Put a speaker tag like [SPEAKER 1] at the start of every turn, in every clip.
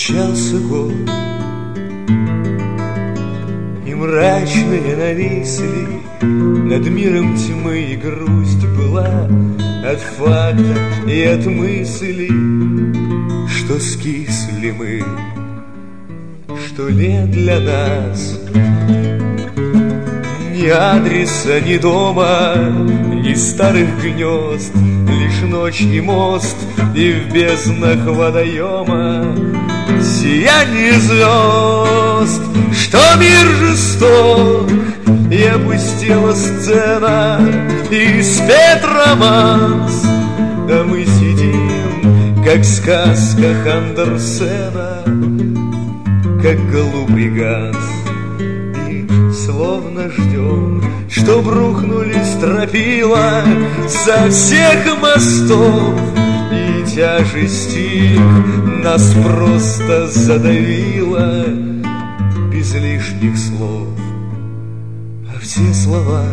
[SPEAKER 1] Мчался год, и мрачные нависли над миром тьмы, и грусть была от факта и от мысли, что скисли мы, что нет для нас ни адреса, ни дома, ни старых гнезд, лишь ночь и мост, и в безднах водоема сияние звезд, что мир жесток, и опустела сцена, и спет романс, а мы сидим, как в сказках Андерсена, как голубый газ, и словно ждем, чтоб рухнули стропила со всех мостов, и тяжесть их нас просто задавила без лишних слов. А все слова,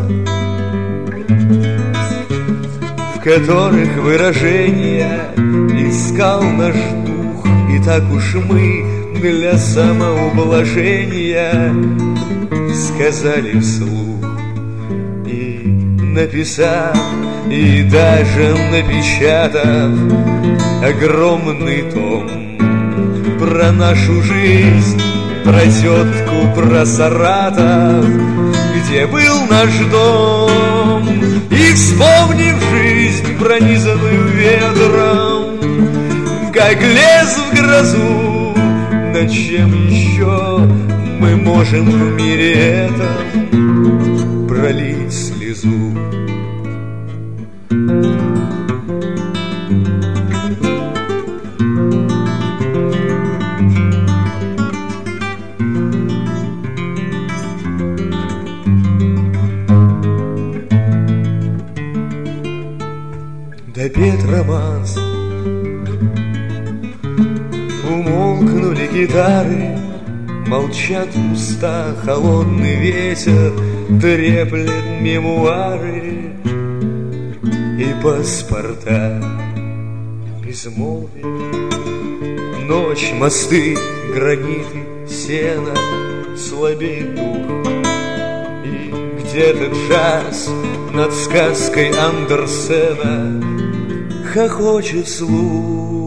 [SPEAKER 1] в которых выражения искал наш дух, и так уж мы для самоублажения сказали вслух, и написав, и даже напечатав огромный том про нашу жизнь, про тетку, про Саратов, где был наш дом, и вспомнив жизнь, пронизанную ветром, как лес в грозу, над чем еще мы можем в мире этом пролить слезу. Допет романс, умолкнули гитары, молчат уста, холодный ветер треплет мемуары и паспорта. Безмолвие, ночь, мосты, граниты, сено, слабеет дух, и где-то джаз над сказкой Андерсена хохочет слух.